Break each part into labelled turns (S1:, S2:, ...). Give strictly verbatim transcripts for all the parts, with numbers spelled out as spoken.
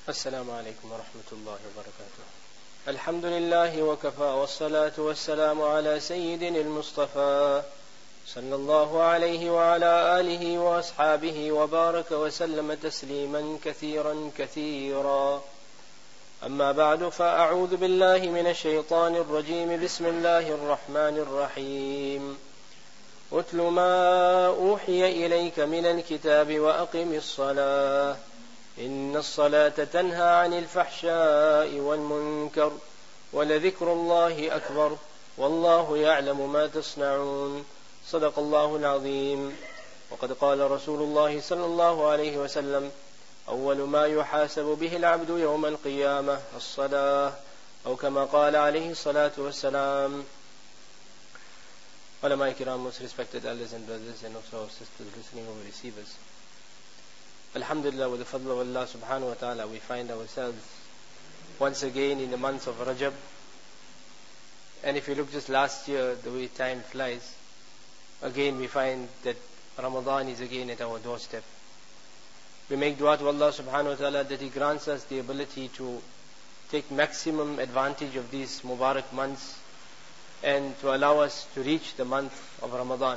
S1: السلام عليكم ورحمة الله وبركاته. الحمد لله وكفى والصلاة والسلام على سيدنا المصطفى صلى الله عليه وعلى آله وأصحابه وبارك وسلم تسليما كثيرا كثيرا. أما بعد، فأعوذ بالله من الشيطان الرجيم. بسم الله الرحمن الرحيم. اتل ما أوحي إليك من الكتاب وأقم الصلاة إن الصلاة تنهى عن الفحشاء والمنكر ولذكر الله أكبر والله يعلم ما تصنعون. صدق الله العظيم. وقد قال رسول الله صلى الله عليه وسلم: أول ما يحاسب به العبد يوم القيامة الصلاة، أو كما قال عليه الصلاة والسلام. Ulama kiram, most respected elders and brothers, and also our sisters listening over receivers. Alhamdulillah, with the fadl of Allah subhanahu wa ta'ala, we find ourselves once again in the month of Rajab. And if you look just last year, the way time flies, again we find that Ramadan is again at our doorstep. We make dua to Allah subhanahu wa ta'ala that He grants us the ability to take maximum advantage of these Mubarak months and to allow us to reach the month of Ramadan.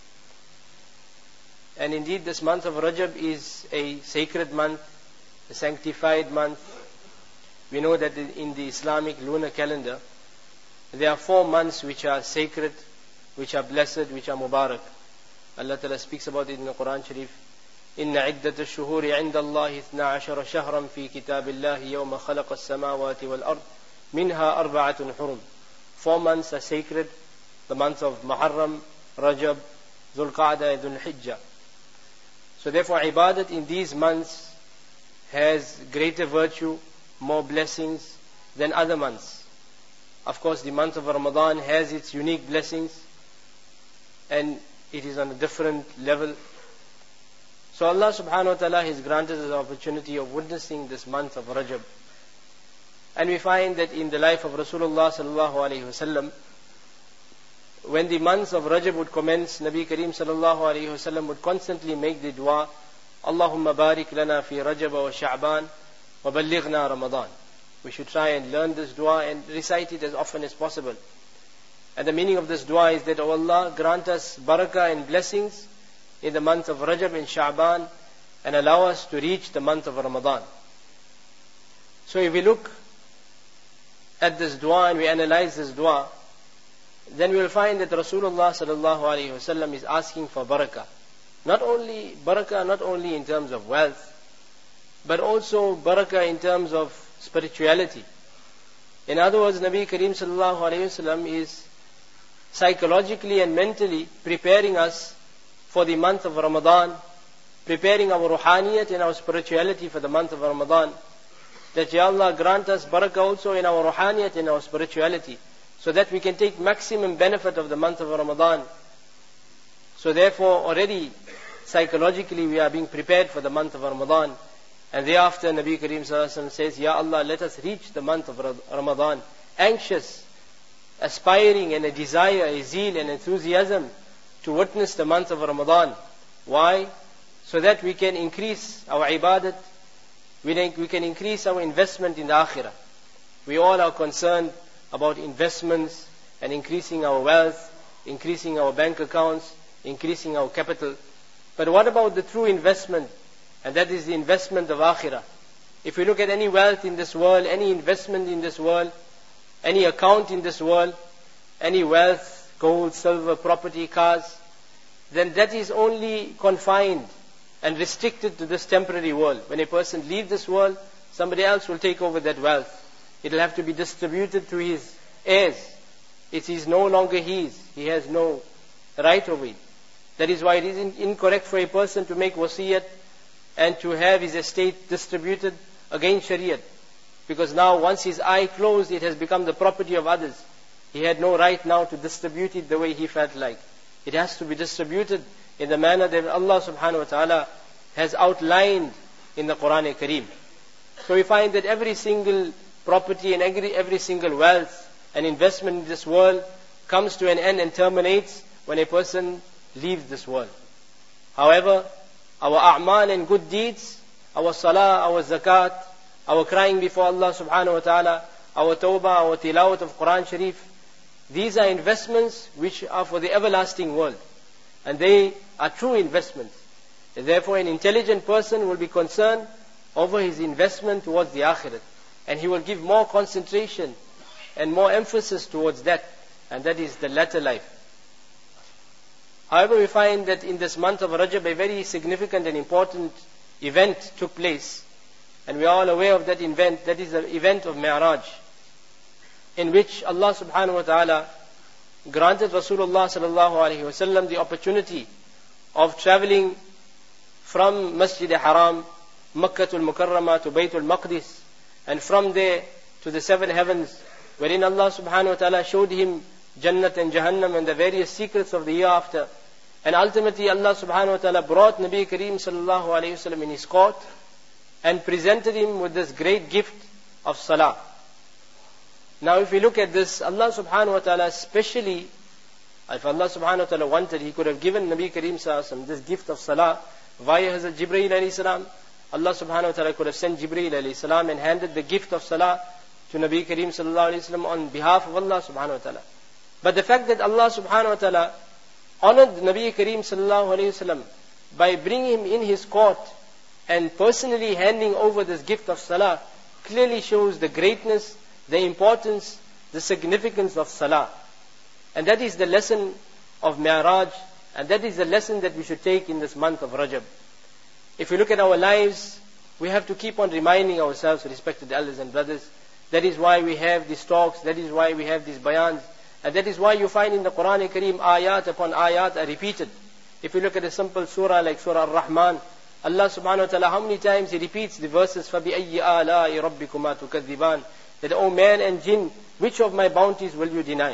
S1: And indeed, this month of Rajab is a sacred month, a sanctified month. We know that in the Islamic lunar calendar, there are four months which are sacred, which are blessed, which are Mubarak. Allah Ta'ala speaks about it in the Quran Sharif. إِنَّ عِدَّةَ الشُّهُورِ عِنْدَ اللَّهِ اثْنَا عَشَرَ شَهْرًا فِي كِتَابِ اللَّهِ يَوْمَ خَلَقَ السَّمَاوَاتِ وَالْأَرْضِ مِنْهَا أَرْبَعَةٌ حُرُمٌ. Four months are sacred: the months of Muharram, Rajab, Dhul Qa'dah, and Dhul Hijjah. So therefore, ibadat in these months has greater virtue, more blessings than other months. Of course, the month of Ramadan has its unique blessings, and it is on a different level. So Allah subhanahu wa ta'ala has granted us the opportunity of witnessing this month of Rajab. And we find that in the life of Rasulullah sallallahu alayhi wasallam, when the months of Rajab would commence, Nabi Kareem sallallahu alayhi wasallam would constantly make the dua, Allahumma barik lana fi Rajab wa Sha'ban wa ballighna Ramadan. We should try and learn this dua and recite it as often as possible. And the meaning of this dua is that, O Allah, grant us barakah and blessings in the month of Rajab and Sha'ban, and allow us to reach the month of Ramadan. So if we look at this dua and we analyze this dua, then we will find that Rasulullah sallallahu alaihi wasallam is asking for barakah. Not only barakah, not only in terms of wealth, but also barakah in terms of spirituality. In other words, Nabi Kareem sallallahu alaihi wasallam is psychologically and mentally preparing us for the month of Ramadan, preparing our ruhaniyat and our spirituality for the month of Ramadan. That Ya Allah, grant us barakah also in our ruhaniyat and our spirituality, so that we can take maximum benefit of the month of Ramadan. So therefore, already psychologically we are being prepared for the month of Ramadan. And thereafter Nabi Kareem sallallahu alaihi wasallam says, Ya Allah, let us reach the month of Ramadan, anxious, aspiring, and a desire, a zeal and enthusiasm to witness the month of Ramadan. Why? So that we can increase our ibadat, we can increase our investment in the akhirah. We all are concerned about investments and increasing our wealth, increasing our bank accounts, increasing our capital. But what about the true investment? And that is the investment of akhirah. If we look at any wealth in this world, any investment in this world, any account in this world, any wealth, gold, silver, property, cars, then that is only confined and restricted to this temporary world. When a person leaves this world, somebody else will take over that wealth. It will have to be distributed to his heirs. It is no longer his. He has no right over it. That is why it is incorrect for a person to make wasiyat and to have his estate distributed against Shariat. Because now once his eye closed, it has become the property of others. He had no right now to distribute it the way he felt like. It has to be distributed in the manner that Allah subhanahu wa ta'ala has outlined in the Quran Kareem. So we find that every single property and every, every single wealth and investment in this world comes to an end and terminates when a person leaves this world. However, our a'mal and good deeds, our salah, our zakat, our crying before Allah subhanahu wa ta'ala, our tawbah, our tilawat of Quran Sharif, these are investments which are for the everlasting world. And they are true investments. And therefore an intelligent person will be concerned over his investment towards the akhirat. And he will give more concentration and more emphasis towards that. And that is the latter life. However, we find that in this month of Rajab, a very significant and important event took place. And we are all aware of that event. That is the event of Mi'raj, in which Allah subhanahu wa ta'ala granted Rasulullah sallallahu alaihi wasallam the opportunity of traveling from Masjid Haram, Makkatul Mukarramah to Baytul Maqdis, and from there to the seven heavens, wherein Allah subhanahu wa ta'ala showed him Jannat and Jahannam and the various secrets of the year after. And ultimately Allah subhanahu wa ta'ala brought Nabi Kareem sallallahu alayhi wasallam in his court and presented him with this great gift of salah. Now if we look at this, Allah subhanahu wa ta'ala especially, if Allah subhanahu wa ta'ala wanted, He could have given Nabi Kareem sallallahu alayhi wasallam this gift of salah via Hazrat Jibreel alayhi salam. Allah subhanahu wa ta'ala could have sent Jibreel alayhi salam and handed the gift of salah to Nabi Kareem sallallahu alayhi wasallam on behalf of Allah subhanahu wa ta'ala. But the fact that Allah subhanahu wa ta'ala honored Nabi Kareem sallallahu alayhi wasallam by bringing him in his court and personally handing over this gift of salah clearly shows the greatness, the importance, the significance of salah. And that is the lesson of Mi'raj, and that is the lesson that we should take in this month of Rajab. If we look at our lives, we have to keep on reminding ourselves, respected elders and brothers, that is why we have these talks, that is why we have these bayans, and that is why you find in the Quran Kareem ayat upon ayat are repeated. If you look at a simple surah like Surah Ar-Rahman, Allah subhanahu wa ta'ala, how many times He repeats the verses, فَبِأَيِّ آلَاءِ رَبِّكُمَا تُكَذِّبَانِ, that, O man and jinn, which of my bounties will you deny?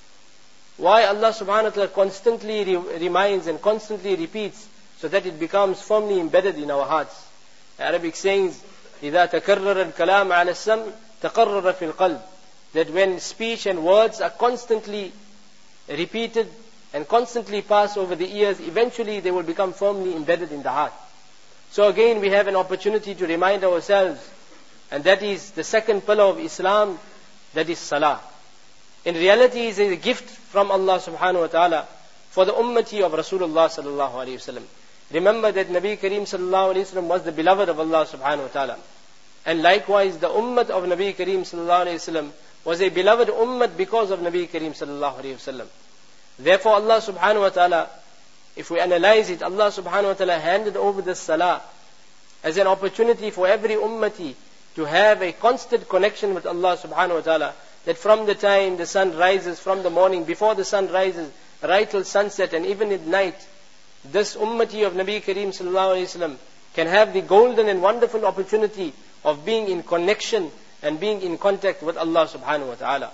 S1: Why Allah subhanahu wa ta'ala constantly re- reminds and constantly repeats, so that it becomes firmly embedded in our hearts. The Arabic sayings, إِذَا تَكَرَّرَ الْكَلَامَ عَلَى السَّمْءِ تَقَرَّرَ فِي الْقَلْبِ, that when speech and words are constantly repeated and constantly pass over the ears, eventually they will become firmly embedded in the heart. So again we have an opportunity to remind ourselves, and that is the second pillar of Islam, that is salah. In reality it is a gift from Allah subhanahu wa ta'ala for the ummati of Rasulullah sallallahu alayhi wasallam. Remember that Nabi Kareem sallallahu alayhi wasallam was the beloved of Allah subhanahu wa ta'ala. And likewise the ummat of Nabi Kareem sallallahu alayhi wasallam was a beloved ummat because of Nabi Kareem sallallahu alayhi wasallam. Therefore Allah subhanahu wa ta'ala, if we analyze it, Allah subhanahu wa ta'ala handed over this salah as an opportunity for every ummati to have a constant connection with Allah subhanahu wa ta'ala, that from the time the sun rises, from the morning, before the sun rises, right till sunset, and even at night, this ummati of Nabi Kareem sallallahu alayhi wasallam can have the golden and wonderful opportunity of being in connection and being in contact with Allah subhanahu wa ta'ala.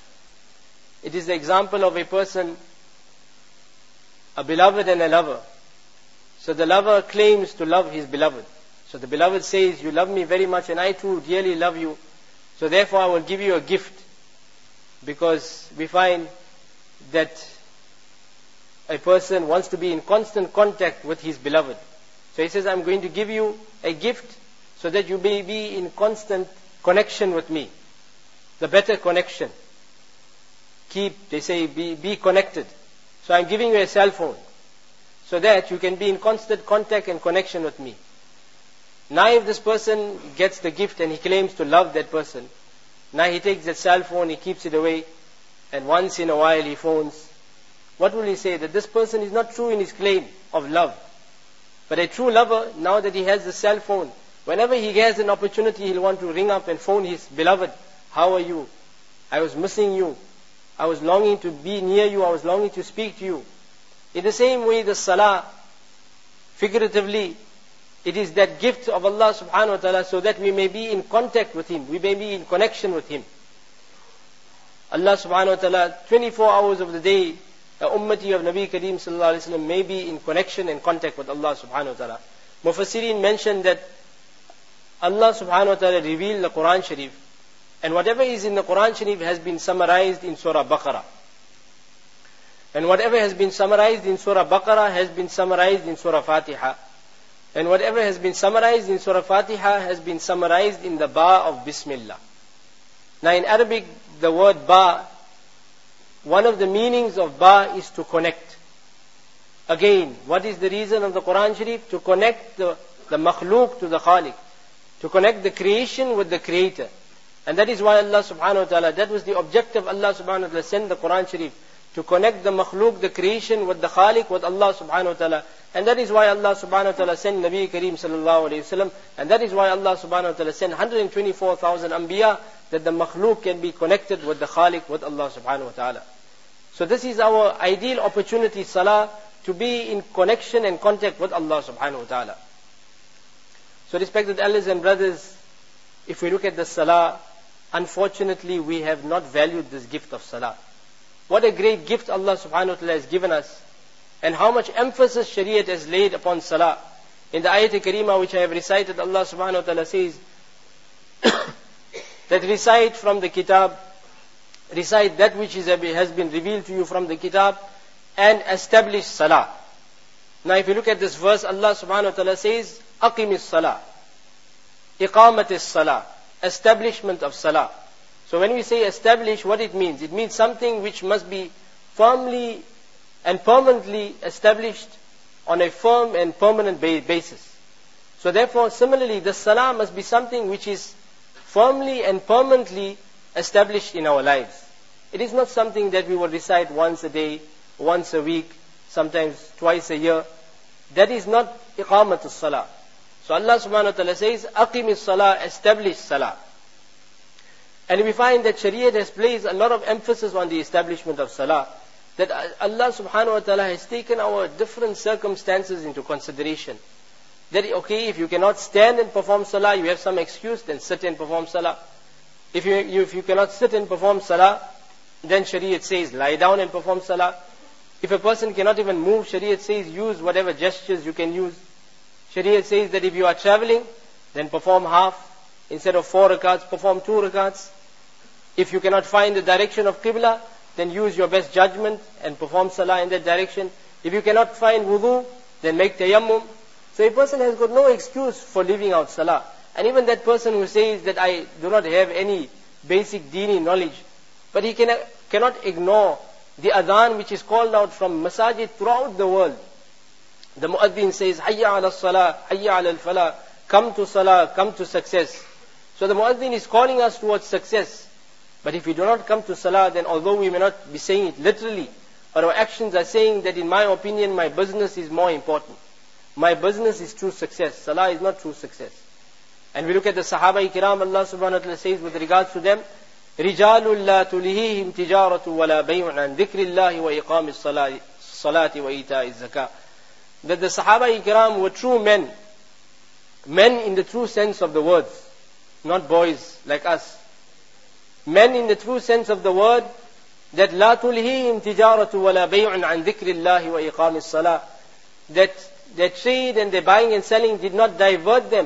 S1: It is the example of a person, a beloved and a lover. So the lover claims to love his beloved. So the beloved says, you love me very much and I too dearly love you. So therefore I will give you a gift. Because we find that a person wants to be in constant contact with his beloved. So he says, I'm going to give you a gift so that you may be in constant connection with me. The better connection. Keep, they say, be, be connected. So I'm giving you a cell phone so that you can be in constant contact and connection with me. Now if this person gets the gift and he claims to love that person, now he takes that cell phone, he keeps it away, and once in a while he phones. What will he say? That this person is not true in his claim of love. But a true lover, now that he has the cell phone, whenever he has an opportunity, he'll want to ring up and phone his beloved. How are you? I was missing you. I was longing to be near you. I was longing to speak to you. In the same way, the salah, figuratively, it is that gift of Allah subhanahu wa ta'ala so that we may be in contact with Him. We may be in connection with Him. Allah subhanahu wa ta'ala, twenty-four hours of the day, the ummati of Nabi Kareem sallallahu alayhi wa sallam may be in connection and contact with Allah subhanahu wa ta'ala. Mufassirin mentioned that Allah subhanahu wa ta'ala revealed the Quran Sharif, and whatever is in the Quran Sharif has been summarized in Surah Baqarah. And whatever has been summarized in Surah Baqarah has been summarized in Surah Fatiha. And whatever has been summarized in Surah Fatiha has been summarized in the ba of Bismillah. Now in Arabic, the word ba, one of the meanings of ba is to connect. Again, what is the reason of the Quran Sharif? To connect the, the makhluk to the Khaliq. To connect the creation with the Creator. And that is why Allah subhanahu wa ta'ala, that was the objective Allah subhanahu wa ta'ala sent the Quran Sharif. To connect the makhluk, the creation with the Khaliq, with Allah subhanahu wa ta'ala. And that is why Allah subhanahu wa ta'ala sent Nabi Kareem sallallahu alayhi wa sallam. And that is why Allah subhanahu wa ta'ala sent one hundred twenty-four thousand Anbiya, that the makhluk can be connected with the Khaliq, with Allah subhanahu wa ta'ala. So this is our ideal opportunity, salah, to be in connection and contact with Allah subhanahu wa ta'ala. So respected elders and brothers, if we look at the salah, unfortunately we have not valued this gift of salah. What a great gift Allah subhanahu wa ta'ala has given us, and how much emphasis Shariat has laid upon salah. In the ayat Kareemah which I have recited, Allah subhanahu wa ta'ala says that recite from the kitab, recite that which is, has been revealed to you from the kitab, and establish salah. Now if you look at this verse, Allah subhanahu wa ta'ala says, Aqimis salah, Iqamatis salah, establishment of salah. So when we say establish, what it means? It means something which must be firmly and permanently established on a firm and permanent basis. So therefore, similarly, the salah must be something which is firmly and permanently established in our lives. It is not something that we will recite once a day, once a week, sometimes twice a year. That is not iqamatus salah. So Allah subhanahu wa ta'ala says, Aqimis salah, establish salah. And we find that Shariat has placed a lot of emphasis on the establishment of salah. That Allah subhanahu wa ta'ala has taken our different circumstances into consideration. That, okay, if you cannot stand and perform salah, you have some excuse, then sit and perform salah. If you, you, if you cannot sit and perform salah, then Shariat says, lie down and perform salah. If a person cannot even move, Shariat says, use whatever gestures you can use. Shariat says that if you are traveling, then perform half. Instead of four rakats, perform two rakats. If you cannot find the direction of Qibla, then use your best judgment and perform salah in that direction. If you cannot find wudu, then make tayammum. So a person has got no excuse for leaving out salah. And even that person who says that I do not have any basic deeni knowledge, but he can, cannot ignore the adhan which is called out from masajid throughout the world. The muaddin says, Hayya ala salah, Hayya ala al-falah, come to salah, come to success. So the muaddin is calling us towards success. But if we do not come to salah, then although we may not be saying it literally, but our actions are saying that in my opinion, my business is more important. My business is true success. Salah is not true success. And we look at the Sahaba Kiram, Allah subhanahu wa ta'ala says with regards to them, رِجَالٌ لَا تُلِهِهِمْ تِجَارَةٌ وَلَا بَيْعٌ عَنْ ذِكْرِ اللَّهِ وَإِقَامِ الصَّلَاةِ وَإِيتَاءِ الزَّكَاةِ. That the Sahaba Kiram were true men. Men in the true sense of the words. Not boys like us. Men in the true sense of the word, that لا تلهيهم تجارة ولا بيع عن ذكر الله وإقام الصلاة, that their trade and their buying and selling did not divert them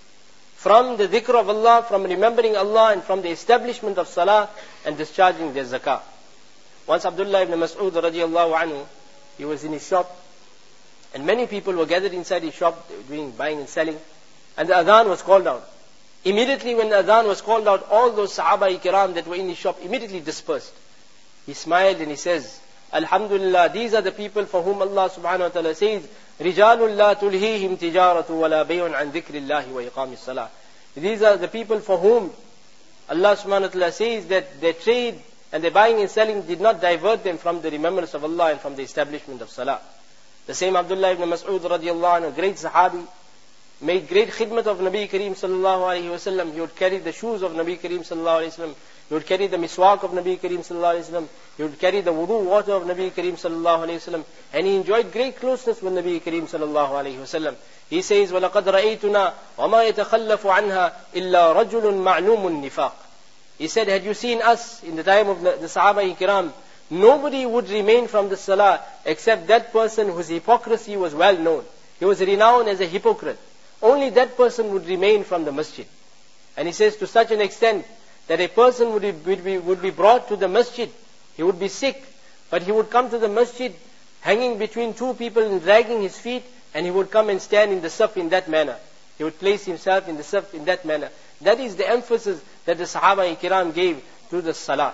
S1: from the dhikr of Allah, from remembering Allah, and from the establishment of salah and discharging their zakah. Once Abdullah ibn Mas'ud radiallahu anhu, he was in his shop, and many people were gathered inside his shop doing buying and selling, and the adhan was called out. Immediately when the adhan was called out, all those Sahaba Kiram that were in his shop immediately dispersed. He smiled and he says, Alhamdulillah, these are the people for whom Allah subhanahu wa ta'ala says, رِجَالٌ لَا تُلْهِيهِمْ تِجَارَةٌ وَلَا بَيْعٌ عَنْ ذِكْرِ اللَّهِ وَإِقَامِ الصَّلَاةِ. These are the people for whom Allah subhanahu wa ta'ala says that their trade and their buying and selling did not divert them from the remembrance of Allah and from the establishment of salah. The same Abdullah ibn Mas'ud radiallahu anhu, great sahabi, made great khidmat of Nabi Kareem sallallahu alayhi wa sallam. He would carry the shoes of Nabi Kareem sallallahu alayhi wa sallam. He would carry the miswak of Nabi Kareem sallallahu alayhi wa sallam. He would carry the wudu water of Nabi Kareem sallallahu alayhi wa sallam. And he enjoyed great closeness with Nabi Kareem sallallahu alayhi wa sallam. He says, وَلَقَدْ رَأَيْتُنَا وَمَا يَتَخَلَّفُ عَنْهَا إِلَّا رَجُلٌ مَعْلُومٌ النِّفَاقِ. He said, had you seen us in the time of the, the Sahaba Kiram, nobody would remain from the salah except that person whose hypocrisy was well known. He was renowned as a hypocrite. Only that person would remain from the masjid. And he says to such an extent that a person would be, would be, would be brought to the masjid. He would be sick, but he would come to the masjid hanging between two people and dragging his feet, and he would come and stand in the saf in that manner. He would place himself in the saf in that manner. That is the emphasis that the Sahaba-i-Kiram gave to the salah.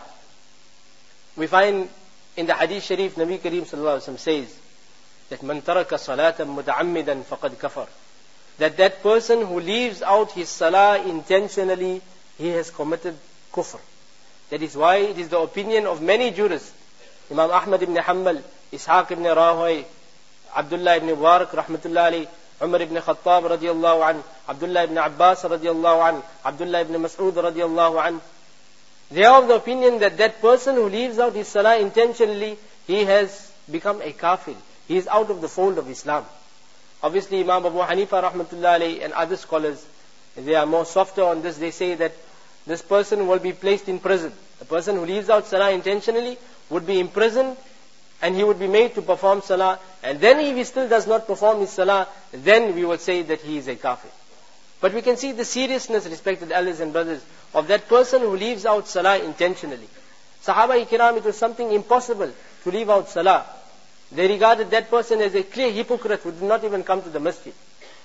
S1: We find in the Hadith Sharif, Nabi Kareem sallallahu alaihi wasallam says that man taraka salatan muta'ammidan faqad kafar. That that person who leaves out his salah intentionally, he has committed kufr. That is why it is the opinion of many jurists, Imam Ahmad ibn Hanbal, Ishaq ibn Rahoy, Abdullah ibn Mubarak rahmatullah alayhi, Umar ibn Khattab radiyallahu an, Abdullah ibn Abbas radiyallahu an, Abdullah ibn Mas'ud radiyallahu an. They are of the opinion that that person who leaves out his salah intentionally, he has become a kafir. He is out of the fold of Islam. Obviously Imam Abu Hanifa rahmatullah alayhi and other scholars, they are more softer on this. They say that this person will be placed in prison. The person who leaves out salah intentionally would be imprisoned, and he would be made to perform salah. And then if he still does not perform his salah, then we would say that he is a kafir. But we can see the seriousness, respected elders and brothers, of that person who leaves out salah intentionally. Sahaba-i-Kiram, it was something impossible to leave out salah. They regarded that person as a clear hypocrite who did not even come to the masjid.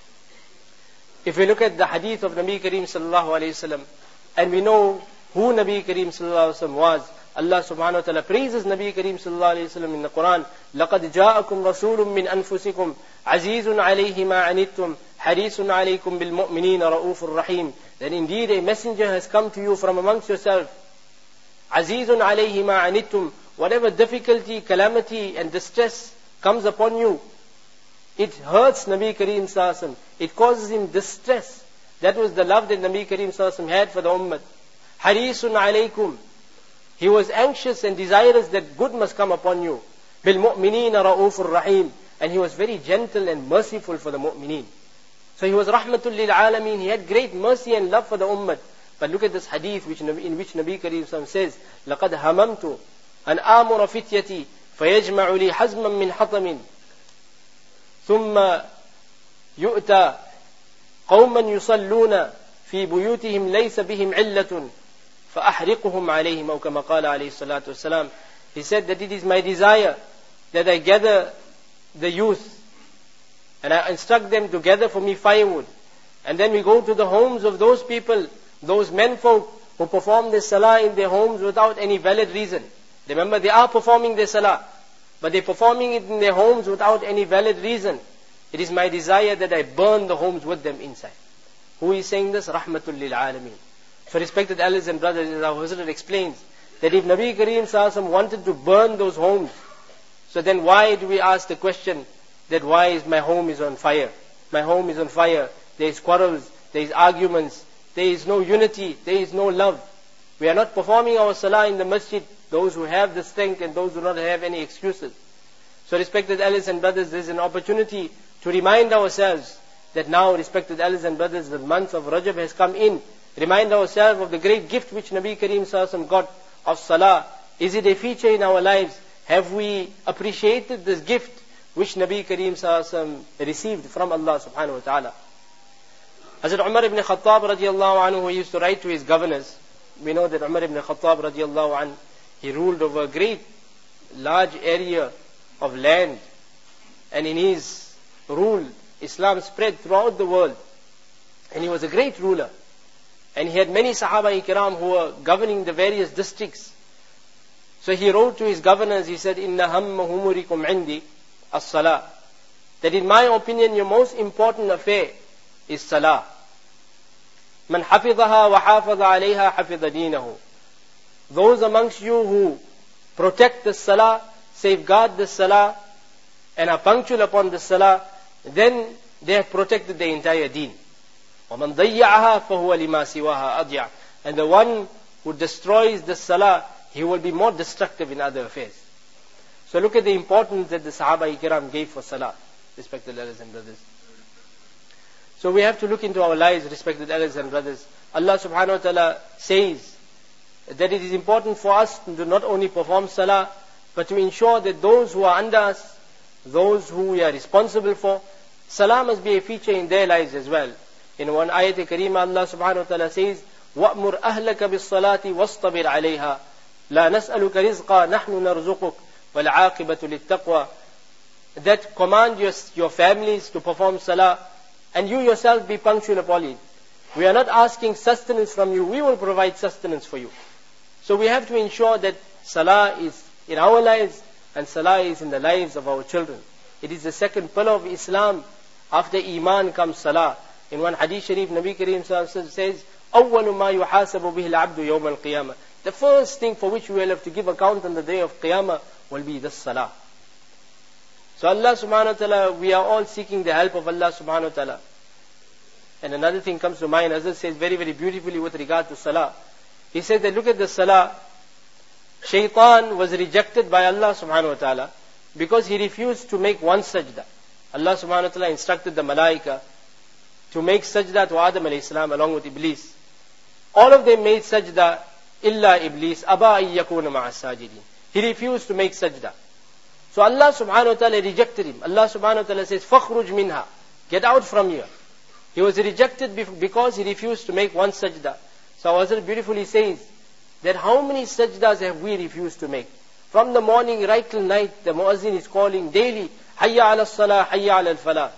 S1: If we look at the hadith of Nabi Kareem sallallahu alayhi wasallam, and we know who Nabi Kareem sallallahu alayhi wasallam was, Allah subhanahu wa ta'ala praises Nabi Kareem sallallahu alayhi wasallam in the Quran. لَقَدْ جَاءَكُمْ رَسُولٌ مِّنْ أَنفُسِكُمْ عَزِيزٌ عَلَيْهِ مَا عَنِتُّمْ حَرِيصٌ عَلَيْكُمْ بِالْمُؤْمِنِينَ رَؤُوفٌ رَحِيمٌ. That indeed a messenger has come to you from amongst yourself. عَزِيزٌ عَلَيْهِ مَا عَنِتُّمْ. Whatever difficulty, calamity and distress comes upon you, it hurts Nabi Kareem sallallahu alayhi wasallam. It causes him distress. That was the love that Nabi Kareem sallallahu alayhi wasallam had for the ummah. حَرِيصٌ عَلَيْكُمْ. He was anxious and desirous that good must come upon you. بِالْمُؤْمِنِينَ رَؤُوفٌ رَحِيمٌ. And he was very gentle and merciful for the mu'mineen. So he was rahmatul lil alameen. He had great mercy and love for the ummah. But look at this hadith which, in which Nabi Kareem says, لَقَدْ هَمَمْتُ أَنْ آمُرَ فِتْيَتِي فَيَجْمَعُ لِي حَزْمًا مِّنْ حَطَمٍ ثُمَّ يُؤْتَى قَوْمًا يُصَلُّونَ فِي بُيُوتِهِمْ لَيْسَ بِهِمْ عِلَّةٌ فَأَحْرِقُهُمْ عَلَيْهِمْ أَوْ كَمَا قَالَ عَلَيْهِ الصَّلَاةُ وَالسَّلَامُ. He said that it is my desire that I gather the youth and I instruct them to gather for me firewood, and then we go to the homes of those people, those menfolk who perform their salah in their homes without any valid reason. Remember, they are performing their salah, but they're performing it in their homes without any valid reason. It is my desire that I burn the homes with them inside. Who is saying this? Rahmatul lil alameen. So respected elders and brothers, as our Hazrat explains, that if Nabi Kareem sallallahu alaihi wasallam wanted to burn those homes, so then why do we ask the question that why is my home is on fire? My home is on fire. There is quarrels, there is arguments, there is no unity, there is no love. We are not performing our salah in the masjid, those who have the strength and those who do not have any excuses. So respected elders and brothers, there is an opportunity to remind ourselves that now, respected elders and brothers, the month of Rajab has come in. Remind ourselves of the great gift which Nabi Kareem sallallahu alaihi wasallam got of salah. Is it a feature in our lives? Have we appreciated this gift which Nabi Kareem sallallahu alaihi wasallam received from Allah subhanahu wa ta'ala? Hazrat Umar ibn Khattab radiallahu anhu, who used to write to his governors, we know that Umar ibn Khattab radiallahu anhu, he ruled over a great large area of land, and in his rule Islam spread throughout the world, and he was a great ruler, and he had many Sahaba-i-Kiram who were governing the various districts. So he wrote to his governors, he said, Inna hamma humurikum indi as-salah. That in my opinion, your most important affair is salah. Man hafidhaha wa hafadha alayha hafidha deenahu. Those amongst you who protect the salah, safeguard the salah, and are punctual upon the salah, then they have protected the entire deen. وَمَنْ ضَيَّعَهَا فَهُوَ لِمَا سِوَاهَا أَضْيَعُ. And the one who destroys the salah, he will be more destructive in other affairs. So look at the importance that the Sahaba-i-Kiram gave for salah, respected elders and brothers. So we have to look into our lives, respected elders and brothers. Allah subhanahu wa ta'ala says that it is important for us to not only perform salah, but to ensure that those who are under us, those who we are responsible for, salah must be a feature in their lives as well. In one ayat karima, Allah subhanahu wa ta'ala says, وَأْمُرْ أَهْلَكَ بِالصَّلَاةِ وَاصْطَبِرْ عَلَيْهَا لَا نَسْأَلُكَ رِزْقًا نَحْنُ نَرْزُقُكَ وَالْعَاقِبَةُ لِلتَّقْوَى. that command your, your families to perform salah, and you yourself be punctual upon it. We are not asking sustenance from you, we will provide sustenance for you. So we have to ensure that salah is in our lives, and salah is in the lives of our children. It is the second pillar of Islam. After Iman comes salah. In one hadith sharif, Nabi Kareem says, أَوَّلُ مَا يُحَاسَبُ بِهِ الْعَبْدُ يَوْمَ الْقِيَامَةِ. The first thing for which we will have to give account on the day of Qiyamah will be the salah. So Allah subhanahu wa ta'ala, we are all seeking the help of Allah subhanahu wa ta'ala. And another thing comes to mind, Hazrat says very, very beautifully with regard to salah. He said that look at the salah. Shaitan was rejected by Allah subhanahu wa ta'ala because he refused to make one sajda. Allah subhanahu wa ta'ala instructed the malaika to make sajda to Adam alayhi salam along with Iblis. All of them made sajda illa Iblis, aba an yakuna ma'a sajidin. He refused to make sajda. So Allah subhanahu wa ta'ala rejected him. Allah subhanahu wa ta'ala says, fakhruj minha. Get out from here. He was rejected because he refused to make one sajda. So Hazrat beautifully says that how many sajdas have we refused to make? From the morning right till night, the muazzin is calling daily, hayya ala salah, hayya ala al-falah.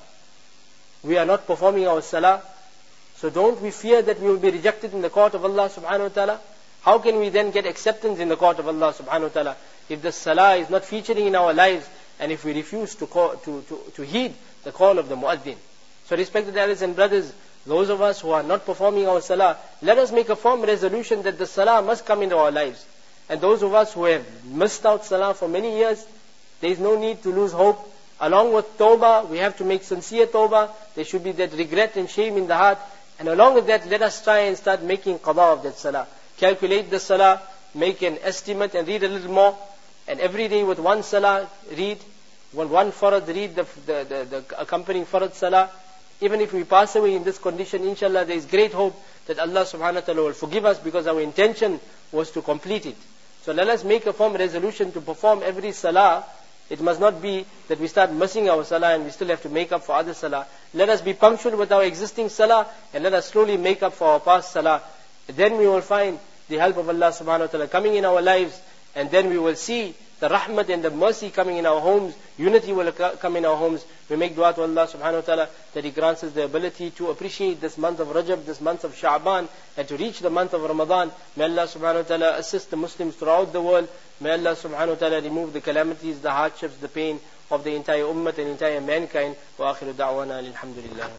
S1: We are not performing our salah. So don't we fear that we will be rejected in the court of Allah subhanahu wa ta'ala? How can we then get acceptance in the court of Allah subhanahu wa ta'ala if the salah is not featuring in our lives, and if we refuse to, call, to, to, to heed the call of the muazzin? So respected elders and brothers, those of us who are not performing our salah, let us make a firm resolution that the salah must come into our lives. And those of us who have missed out salah for many years, there is no need to lose hope. Along with tawbah, we have to make sincere tawbah. There should be that regret and shame in the heart. And along with that, let us try and start making qada of that salah. Calculate the salah, make an estimate and read a little more. And every day with one salah, read. When one farad, read the, the, the, the accompanying farad salah. Even if we pass away in this condition, inshallah, there is great hope that Allah subhanahu wa ta'ala will forgive us because our intention was to complete it. So let us make a firm resolution to perform every salah. It must not be that we start missing our salah and we still have to make up for other salah. Let us be punctual with our existing salah and let us slowly make up for our past salah. Then we will find the help of Allah subhanahu wa ta'ala coming in our lives, and then we will see the rahmat and the mercy coming in our homes. Unity will come in our homes. We make dua to Allah subhanahu wa ta'ala that He grants us the ability to appreciate this month of Rajab, this month of Sha'ban, and to reach the month of Ramadan. May Allah subhanahu wa ta'ala assist the Muslims throughout the world. May Allah subhanahu wa ta'ala remove the calamities, the hardships, the pain of the entire ummah and entire mankind. Wa akhiru da'wana alhamdulillah.